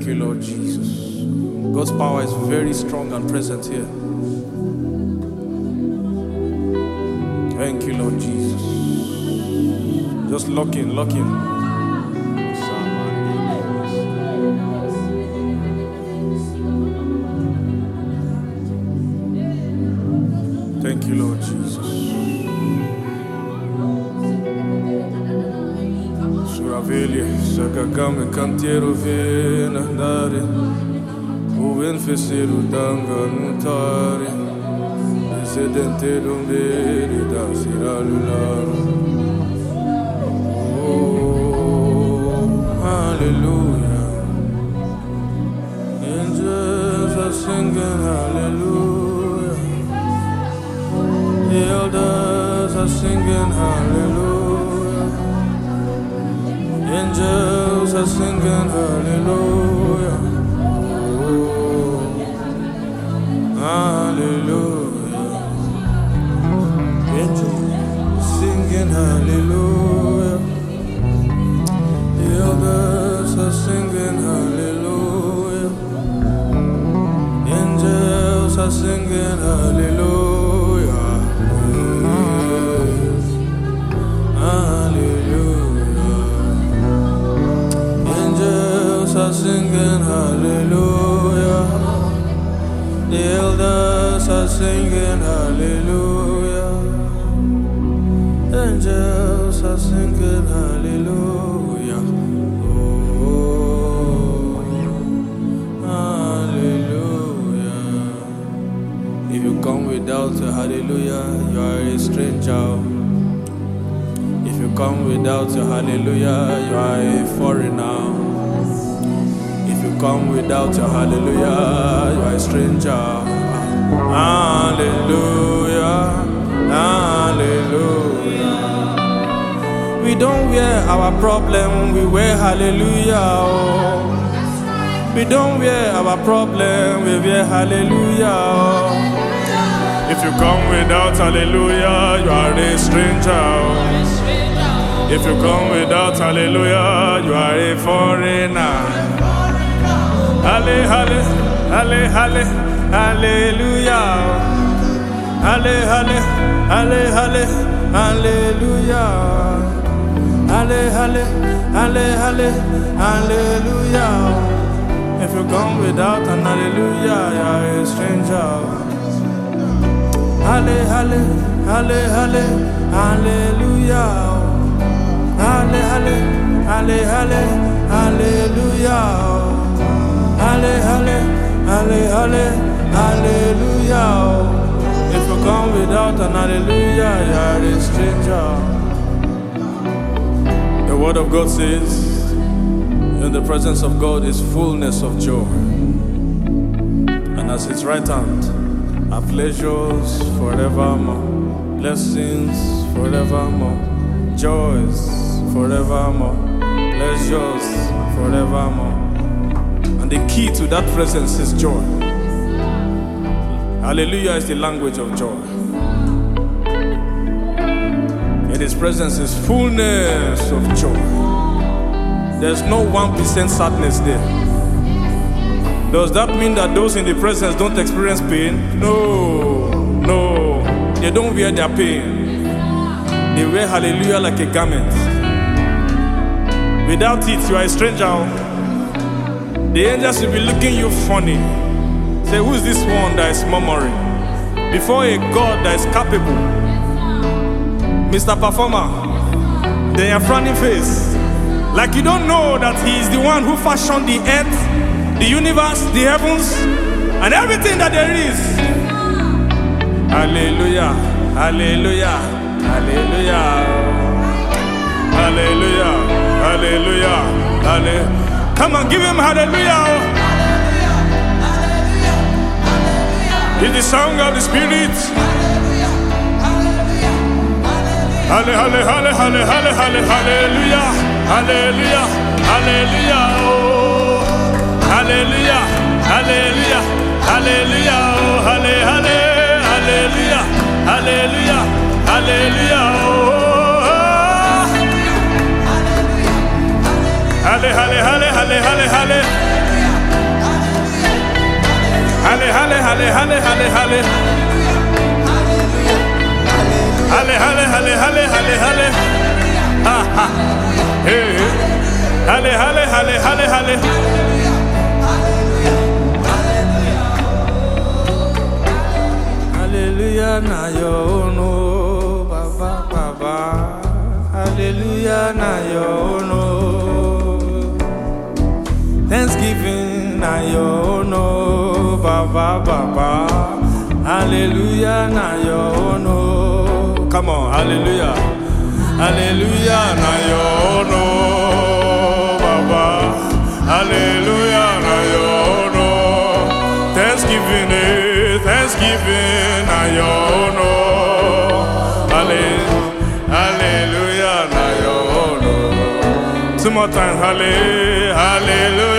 Thank you, Lord Jesus. God's power is very strong and present here. Thank you, Lord Jesus. Just lock in, lock in. Thank you, Lord Jesus. Suraveli, Sakagame, Cantiero, Vena, Dare, Uven Fesiru, Danga, Nutare, Residente, Domberi, Dasiralular. Oh, hallelujah. Angels are singing hallelujah. The elders are singing hallelujah. Angels are singing hallelujah. Oh, hallelujah. Angels singing hallelujah. The elders are singing hallelujah. Angels are singing hallelujah. Singing hallelujah. The elders are singing hallelujah. Angels are singing hallelujah. Oh, hallelujah. If you come without a hallelujah, you are a stranger. If you come without a hallelujah, you are a foreigner. Come without your hallelujah, you are a stranger. Hallelujah, hallelujah. We don't wear our problem, we wear hallelujah. Oh. We don't wear our problem, we wear hallelujah. Oh. If you come without hallelujah, you are a stranger. If you come without hallelujah, you are a foreigner. Halle, halle, halle, halle, hallelujah. Halle, halle, halle, halle, hallelujah. Halle, halle, halle, halle, hallelujah. If you come without an hallelujah, you're a stranger. Halle, halle, halle, halle, hallelujah. Halle, halle, halle, halle, hallelujah. Halle, halle, halle, halle, hallelujah. If you come without an hallelujah, you are a stranger. The word of God says, in the presence of God is fullness of joy. And at his right hand are pleasures forevermore, blessings forevermore, joys forevermore, pleasures forevermore. And the key to that presence is joy. Hallelujah is the language of joy. In his presence is fullness of joy. There's no 1% sadness there. Does that mean that those in the presence don't experience pain? No, no. They don't wear their pain. They wear hallelujah like a garment. Without it, you are a stranger. The angels will be looking you funny. Say, who is this one that is murmuring? Before a God that is capable. Mr. Performer, they are frowning face. Like you don't know that he is the one who fashioned the earth, the universe, the heavens, and everything that there is. Hallelujah, hallelujah, hallelujah. Hallelujah, hallelujah, hallelujah. Come on, give him hallelujah. It's the song of the Spirit. Hallelujah, hallelujah, hallelujah, hallelujah, hallelujah, hallelujah, oh, hallelujah, hallelujah, hallelujah, oh, hallelujah, hallelujah, hallelujah, oh, hallelujah, hallelujah, hallelujah. Halle, halle, halle, halle, halle, halle. Halle, halle, halle, halle, halle, halle. Ha, ha. Hey. Halle, halle, halle, halle, halle. Hallelujah, na yo no, Baba, Baba. Hallelujah, na yo no. Thanksgiving, na yo no, Baba, Baba. Hallelujah, na yo no. Come on, hallelujah. Hallelujah, na yo no, Baba. Hallelujah, na yo no. Thanksgiving, Thanksgiving, na yo no. Hallelujah, na yo no. Two more times, hallelujah.